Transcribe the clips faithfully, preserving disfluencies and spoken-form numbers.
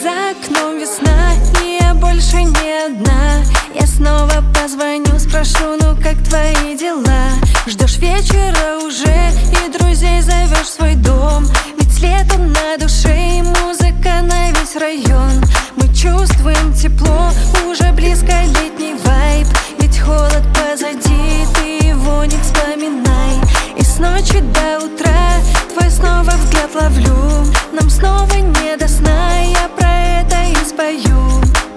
За окном весна, и я больше не одна. Я снова позвоню, спрошу, ну как твои дела? Ждешь вечера уже и друзей зовешь в свой дом. Ведь лето на душе и музыка на весь район. Мы чувствуем тепло, уже близко летний вайб. Ведь холод позади, ты его не вспоминай. И с ночи до утра твой снова взгляд ловлю. Нам снова не до сна, я про это и спою.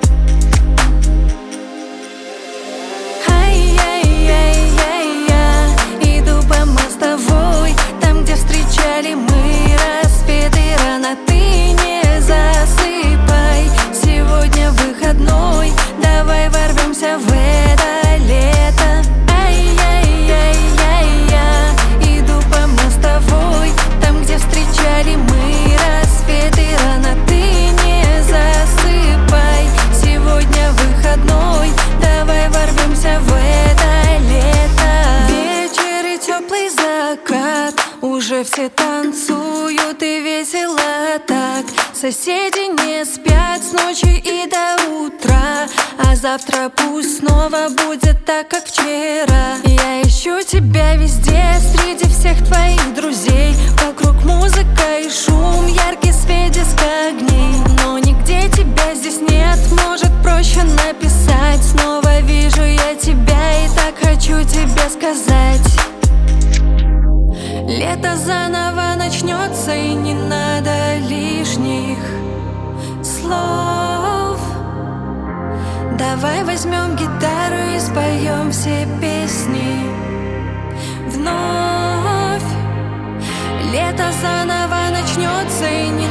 Ай-яй-яй-яй-я, иду по мостовой, там, где встречали мы рассветы рано. Ты не засыпай, сегодня выходной, давай ворвемся в это лето. Ай-яй-яй-яй-я, иду по мостовой, там, где встречали мы рассветы рано. Ты не засыпай, сегодня выходной, давай ворвемся в это лето. Вечер и теплый закат, уже все танцуют и весело так. Соседи не спят с ночи и до утра, а завтра пусть снова будет так, как вчера. Я ищу тебя везде, среди всех твоих друзей. Вокруг музыка и шум, яркий свет диска огней. Но нигде тебя здесь нет, может проще написать. Снова вижу я тебя и так хочу тебе сказать. Лето заново начнется, и не надо лишних слов. Давай возьмем гитару и споем все песни вновь. Лето заново начнется, и не